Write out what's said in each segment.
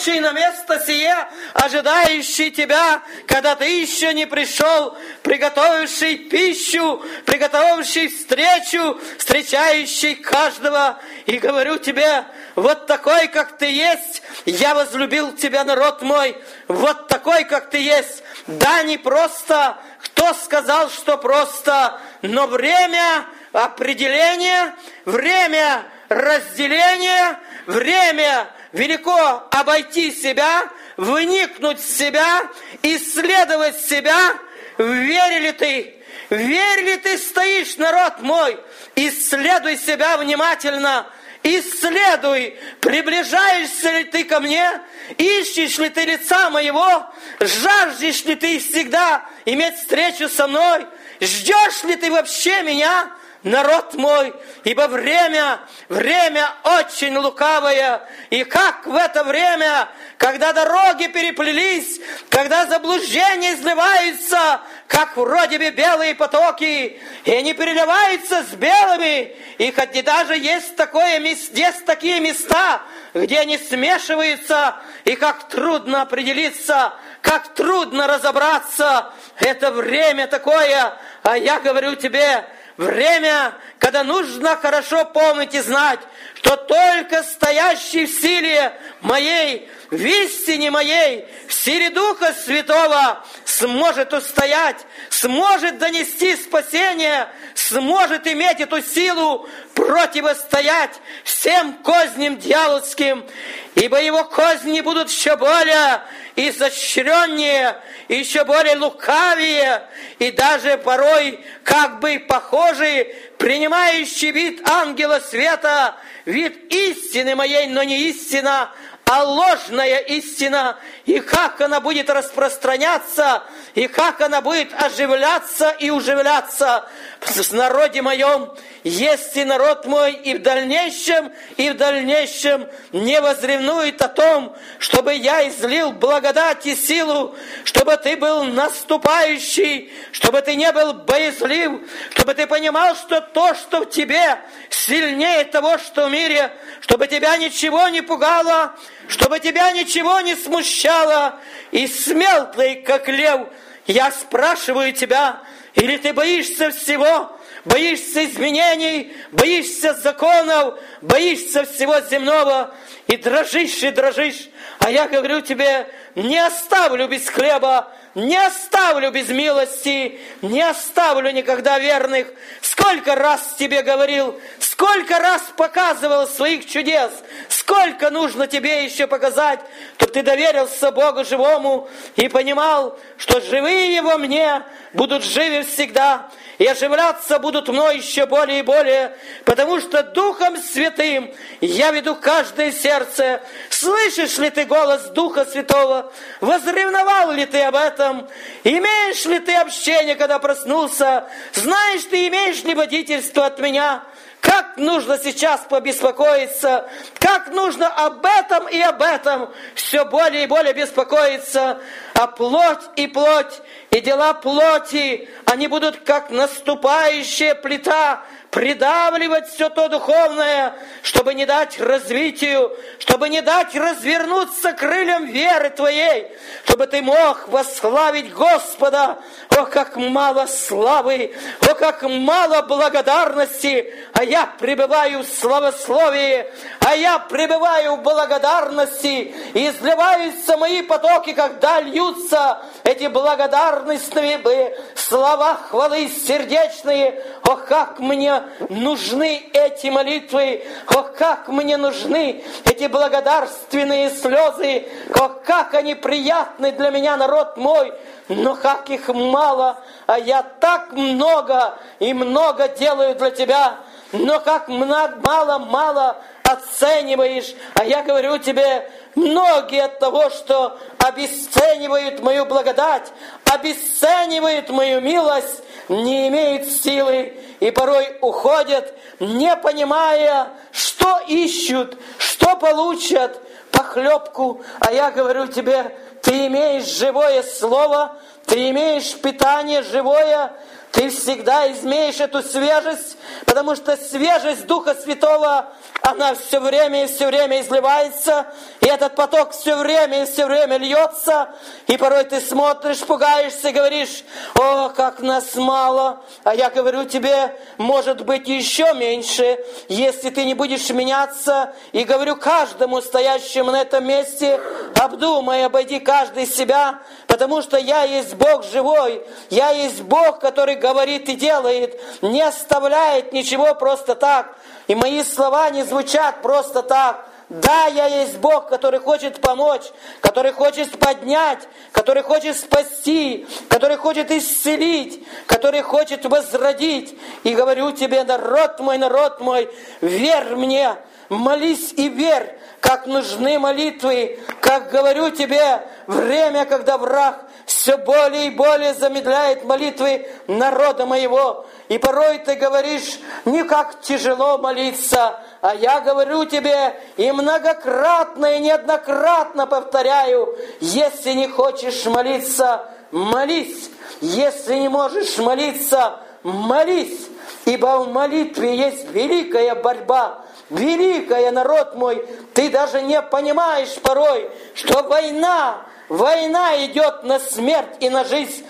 пришедший на место сие, ожидающий тебя, когда ты еще не пришел, приготовивший пищу, приготовивший встречу, встречающий каждого. И говорю тебе, вот такой, как ты есть, я возлюбил тебя, народ мой, вот такой, как ты есть. Да, не просто, кто сказал, что просто, но время определения, время разделения, время велико обойти себя, вникнуть в себя, исследовать себя. Вере ли ты стоишь, народ мой? Исследуй себя внимательно. Исследуй, приближаешься ли ты ко мне, ищешь ли ты лица моего, жаждешь ли ты всегда иметь встречу со мной, ждешь ли ты вообще меня, народ мой, ибо время очень лукавое, и как в это время, когда дороги переплелись, когда заблуждения изливаются, как вроде бы белые потоки, и они переливаются с белыми, и хоть и даже есть такие места, где они смешиваются, и как трудно определиться, как трудно разобраться, это время такое, а я говорю тебе, время, когда нужно хорошо помнить и знать, что только стоящий в силе моей, в истине моей, в силе Духа Святого сможет устоять, сможет донести спасение, сможет иметь эту силу противостоять всем козням дьявольским, ибо его козни будут еще более изощреннее, еще более лукавее, и даже порой как бы похожий, принимающий вид ангела света, вид истины моей, но не истина, а ложная истина, и как она будет распространяться, и как она будет оживляться и уживляться в народе моем, если народ мой и в дальнейшем не возревнует о том, чтобы я излил благодать и силу, чтобы ты был наступающий, чтобы ты не был боязлив, чтобы ты понимал, что то, что в тебе, сильнее того, что в мире, чтобы тебя ничего не пугало, чтобы тебя ничего не смущало, и смел ты, как лев. Я спрашиваю тебя, или ты боишься всего, боишься изменений, боишься законов, боишься всего земного, и дрожишь, а я говорю тебе, не оставлю без хлеба, не оставлю без милости, не оставлю никогда верных. Сколько раз тебе говорил, сколько раз показывал своих чудес, сколько нужно тебе еще показать, чтобы ты доверился Богу живому и понимал, что живые во мне будут живы всегда, и оживляться будут мной еще более и более, потому что Духом Святым я веду каждое сердце. Слышишь ли ты голос Духа Святого? Возревновал ли ты об этом? Имеешь ли ты общение, когда проснулся? Знаешь ты, имеешь ли водительство от меня? Как нужно сейчас побеспокоиться, как нужно об этом и об этом все более и более беспокоиться. А плоть, и дела плоти, они будут как наступающая плита, придавливать все то духовное, чтобы не дать развитию, чтобы не дать развернуться крыльям веры твоей, чтобы ты мог восславить Господа. О, как мало славы, о, как мало благодарности, а я пребываю в славословии, а я пребываю в благодарности, и изливаются мои потоки, когда льются эти благодарностные слова хвалы сердечные. О, как мне нужны эти молитвы, о, как мне нужны эти благодарственные слезы, о, как они приятны для меня, народ мой, но как их мало, а я так много и много делаю для тебя, но как мало оцениваешь, а я говорю тебе, многие от того, что обесценивают мою благодать, обесценивают мою милость, не имеют силы и порой уходят, не понимая, что ищут, что получат, похлебку. А я говорю тебе, ты имеешь живое слово, ты имеешь питание живое, Ты всегда измеешь эту свежесть, потому что свежесть Духа Святого, она все время изливается, и этот поток все время льется, и порой ты смотришь, пугаешься и говоришь: о, как нас мало, а я говорю тебе, может быть еще меньше, если ты не будешь меняться, и говорю каждому стоящему на этом месте: обдумай, обойди каждый себя, потому что я есть Бог живой, я есть Бог, который говорит и делает, не оставляет ничего просто так, и мои слова не звучат просто так. Да, я есть Бог, который хочет помочь, который хочет поднять, который хочет спасти, который хочет исцелить, который хочет возродить. И говорю тебе: народ мой, верь мне, молись и верь, как нужны молитвы, как говорю тебе, время, когда враг все более и более замедляет молитвы народа моего. И порой ты говоришь: не как тяжело молиться, а я говорю тебе и многократно, и неоднократно повторяю: если не хочешь молиться, молись. Если не можешь молиться, молись. Ибо в молитве есть великая борьба. Великая, народ мой, ты даже не понимаешь порой, что война идет на смерть и на жизнь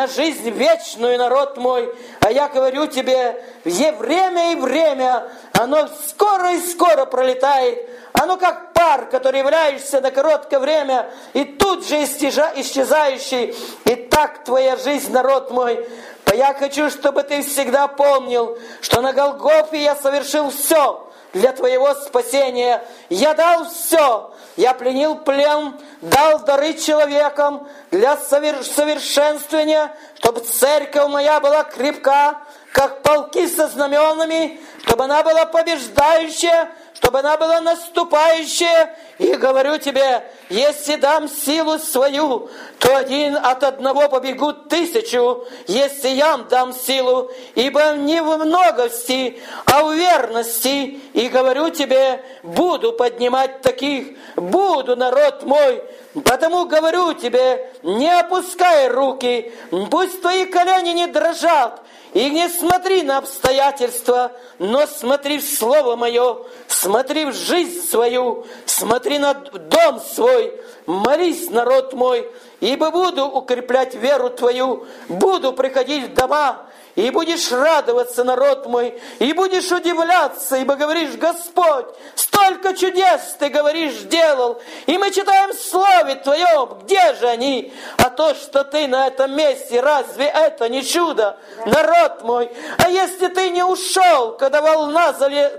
вечную, народ мой. А я говорю тебе, время и время, оно скоро и скоро пролетает. Оно как пар, который являешься на короткое время, и тут же исчезающий. И так твоя жизнь, народ мой. Я хочу, чтобы ты всегда помнил, что на Голгофе я совершил все для твоего спасения. Я дал все. Я пленил плен, дал дары человекам для совершенствования, чтобы церковь моя была крепка, как полки со знаменами, чтобы она была побеждающая, чтобы она была наступающая. И говорю тебе, если дам силу свою, то от одного побегут 1000, если я дам силу, ибо не в многости, а в верности. И говорю тебе, буду поднимать таких, буду, народ мой. Потому говорю тебе, не опускай руки, пусть твои колени не дрожат, и не смотри на обстоятельства, но смотри в Слово Мое, смотри в жизнь свою, смотри на дом свой, молись, народ мой, ибо буду укреплять веру твою, буду приходить в дома, и будешь радоваться, народ мой, и будешь удивляться, ибо говоришь: Господь, столько чудес ты, говоришь, делал, и мы читаем в Слове Твоем, где же они? А то, что ты на этом месте, разве это не чудо, народ мой? А если ты не ушел, когда волна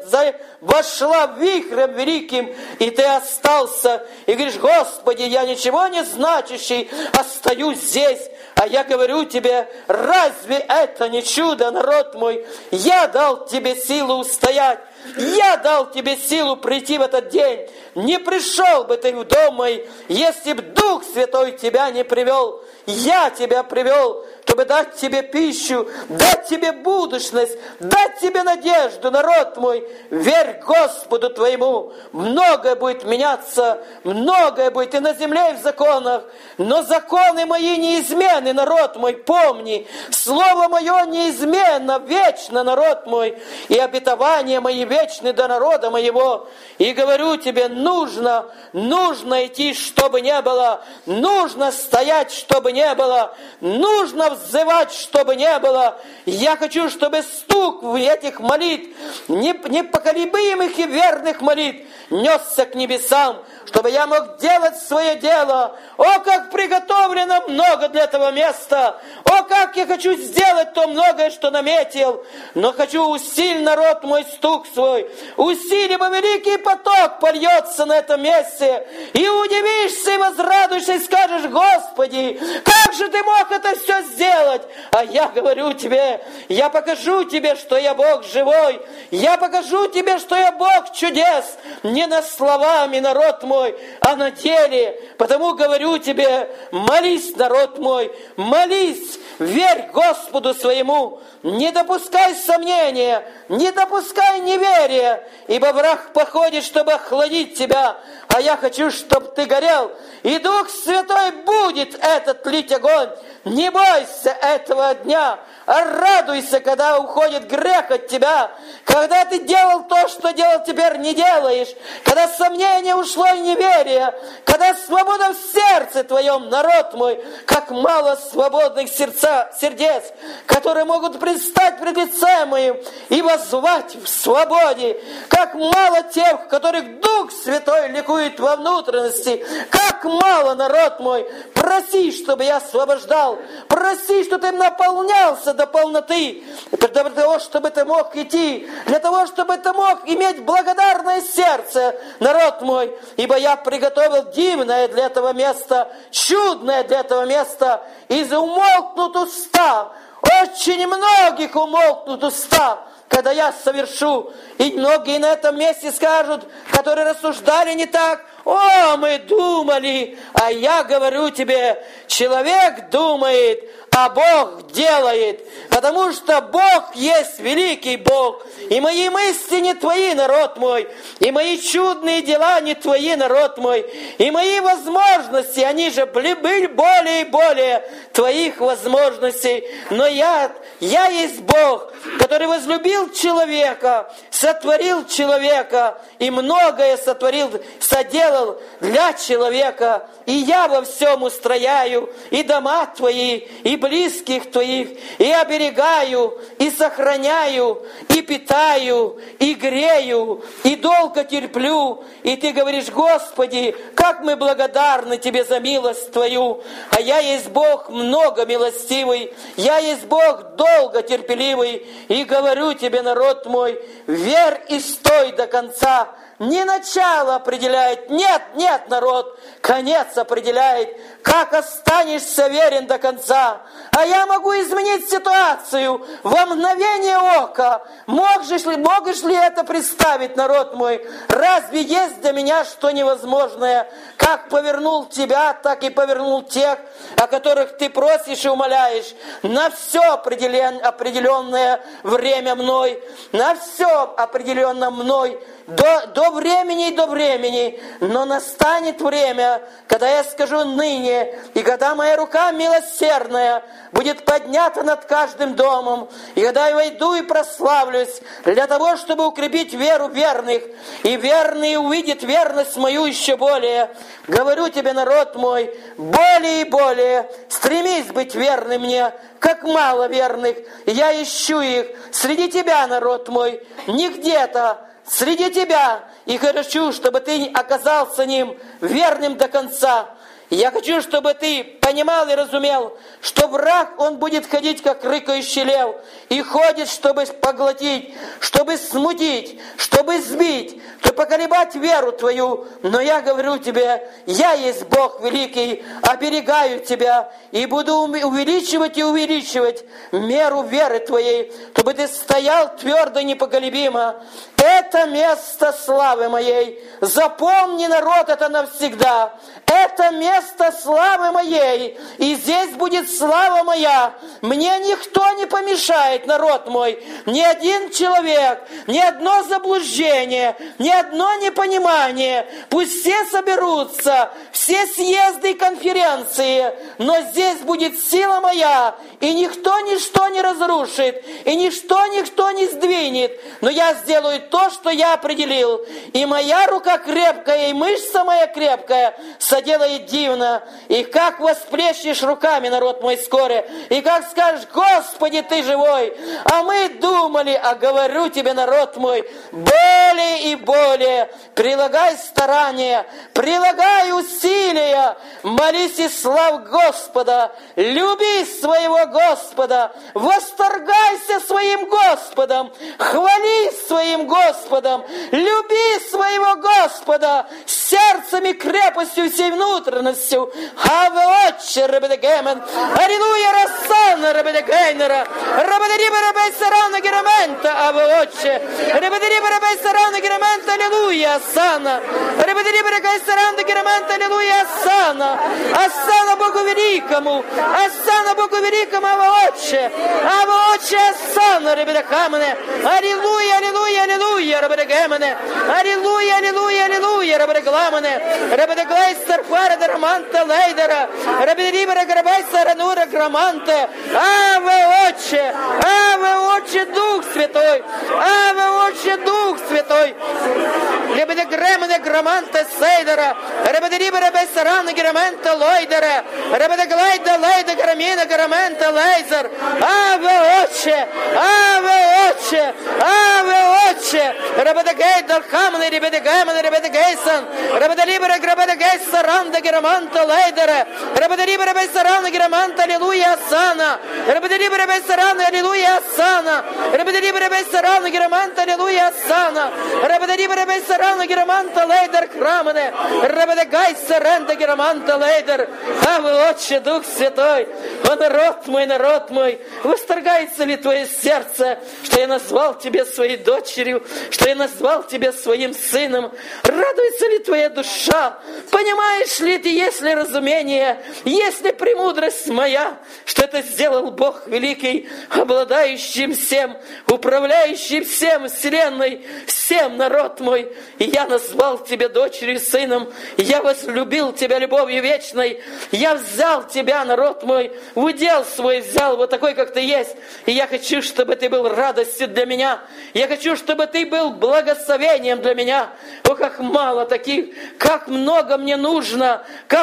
вошла вихрем великим, и ты остался, и говоришь: Господи, я ничего не значащий, остаюсь здесь. А я говорю тебе, разве это не чудо, народ мой? Я дал тебе силу устоять. Я дал тебе силу прийти в этот день. Не пришел бы ты в дом мой, если б Дух Святой тебя не привел. Я тебя привел, чтобы дать тебе пищу, дать тебе будущность, дать тебе надежду, народ мой. Верь Господу твоему. Многое будет меняться, многое будет и на земле, и в законах. Но законы мои неизменны, народ мой, помни. Слово мое неизменно, вечно, народ мой. И обетования мои вечны до народа моего. И говорю тебе, нужно идти, чтобы не было. Нужно стоять, чтобы не было. Нужно взывать, чтобы не было. Я хочу, чтобы стук в этих молитв, непоколебимых и верных молитв, несся к небесам, чтобы я мог делать свое дело. О, как приготовлено много для этого места! О, как я хочу сделать то многое, что наметил! Но хочу усилить, народ мой, стук свой. Усили, ибо великий поток польется на этом месте. И удивишься, и возрадуешься, и скажешь: Господи, как же ты мог это все сделать? А я говорю тебе, я покажу тебе, что я Бог живой. Я покажу тебе, что я Бог чудес. Не на словами, народ мой, а на деле. Потому говорю тебе, молись, народ мой, молись, верь Господу своему, не допускай сомнения, не допускай неверия, ибо враг походит, чтобы охладить тебя, а я хочу, чтобы ты горел, и Дух Святой будет этот лить огонь. Не бойся этого дня, Радуйся, когда уходит грех от тебя, когда ты делал то, что делал, теперь не делаешь, когда сомнение ушло и неверие, когда свобода в сердце твоем, народ мой, как мало свободных сердец, которые могут предстать пред лицем моим и воззвать в свободе, как мало тех, которых Дух Святой ликует во внутренности, как мало, народ мой, проси, чтобы я освобождал, проси, чтобы ты наполнялся до полноты, для того, чтобы ты мог идти, для того, чтобы ты мог иметь благодарное сердце, народ мой, ибо я приготовил дивное для этого места, чудное для этого места, и умолкнут уста, очень многих умолкнут уста, когда я совершу. И многие на этом месте скажут, которые рассуждали не так: о, мы думали, а я говорю тебе, человек думает, а Бог делает, потому что Бог есть великий Бог, и мои мысли не твои, народ мой, и мои чудные дела не твои, народ мой, и мои возможности, они же были более и более твоих возможностей, но я есть Бог, который возлюбил человека, сотворил человека, и многое соделал для человека, и я во всем устрояю, и дома твои, и близких твоих, и оберегаю, и сохраняю, и питаю, и грею, и долго терплю. И ты говоришь: Господи, как мы благодарны Тебе за милость Твою. А я есть Бог много милостивый, я есть Бог долго терпеливый, и говорю Тебе, народ мой, верь и стой до конца. Не начало определяет, нет, народ, конец определяет, как останешься верен до конца. А я могу изменить ситуацию во мгновение ока. Можешь ли это представить, народ мой? Разве есть для меня что невозможное? Как повернул тебя, так и повернул тех, о которых ты просишь и умоляешь. На все определенное время мной, на все определенно мной, до времени и до времени, но настанет время, когда я скажу ныне, и когда моя рука милосердная будет поднята над каждым домом, и когда я войду и прославлюсь для того, чтобы укрепить веру верных, и верные увидят верность мою еще более. Говорю тебе, народ мой, более и более стремись быть верным мне, как мало верных, я ищу их среди тебя, народ мой, не где-то, среди тебя, и хочу, чтобы ты оказался ним верным до конца. Я хочу, чтобы ты понимал и разумел, что враг, он будет ходить, как рыкающий лев, и ходит, чтобы поглотить, чтобы смутить, чтобы сбить, чтобы поколебать веру твою. Но я говорю тебе, я есть Бог великий, оберегаю тебя, и буду увеличивать и увеличивать меру веры твоей, чтобы ты стоял твердо и непоколебимо. Это место славы моей. Запомни, народ, это навсегда. Это место славы моей, и здесь будет слава моя. Мне никто не помешает, народ мой, ни один человек, ни одно заблуждение, ни одно непонимание. Пусть все соберутся, все съезды и конференции, но здесь будет сила моя, и никто ничто не разрушит, и никто не сдвинет. Но я сделаю то, что я определил, и моя рука крепкая, и мышца моя крепкая соделает дивно. И как восплещешь руками, народ мой, скоро, и как скажешь: Господи, Ты живой. А мы думали, а говорю тебе, народ мой, более и более прилагай старания, прилагай усилия, молись и славь Господа, люби своего Господа, восторгайся своим Господом, хвались своим Господом, люби своего Господа сердцем и крепостью всей внутренностью. Авоче, рабедегемен, аллилуйя, рассана, рабедегейнера, рабедериба, рабейсарана, герамента, авоче, рабедериба, рабейсарана, герамента, аллилуйя, асана, рабедериба, рабейсарана, герамента, аллилуйя, асана, асана Богу великому, авоче, асана, рабедехамене, аллилуйя, аллилуйя, аллилуйя, рабедегемене, аллилуйя, аллилуйя, аллилуйя, рабедегемене, гламане, ребедеглайстер фареда романта лейдера, ребедерибера грабайса ранура граманте. Аве Отче, Дух Святой, Аве Отче, Дух Святой. Ребедегремане граманте сейдера, ребедерибера бесарана граманта лойдера, ребедеглайда лейда грамина граманта лейзер. Аве Отче, Аве Отче, Аве Отче. Ребедегейдер хамне, ребедегейсан, ребеделибера грабедегейса ранда граманта лейдера, ребеделибера бесарана граманта аллилуйя асана, ребеделибера бесарана аллилуйя асана, ребеделибера бесарана граманта аллилуйя асана, ребеделибера бесарана граманта лейдер крамане, ребедегайса ранда граманта лейдер. Аве Отче, Дух Святой, о народ мой, восторгается ли твое сердце, что я назвал тебя своей дочерью, что я назвал тебя своим сыном? Радуется ли твоя душа? Понимаешь ли ты, есть ли разумение, есть ли премудрость моя, что это сделал Бог великий, обладающим всем, управляющим всем вселенной, всем, народ мой? И я назвал тебя дочерью и сыном, я возлюбил тебя любовью вечной, я взял тебя, народ мой, в удел свой взял, вот такой, как ты есть, и я хочу, чтобы ты был радостью для меня, я хочу, чтобы ты был благословением для меня. О, как мало таких, как много мне нужно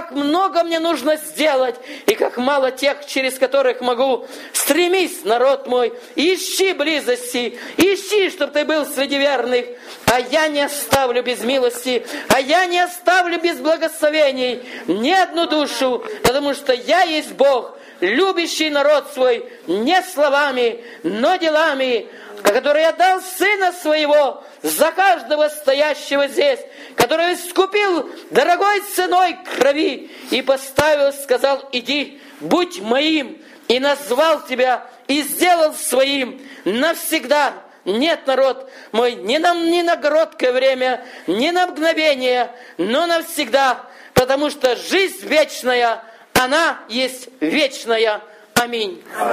сделать, и как мало тех, через которых могу. Стремись, народ мой, ищи близости, ищи, чтобы ты был среди верных, а я не оставлю без милости, а я не оставлю без благословений ни одну душу, потому что я есть Бог, любящий народ свой не словами, но делами, который отдал Сына Своего за каждого стоящего здесь, который искупил дорогой ценой крови и поставил, сказал: иди, будь моим, и назвал тебя, и сделал своим навсегда. Нет, народ мой, не на короткое время, не на мгновение, но навсегда, потому что жизнь вечная, она есть вечная. Аминь.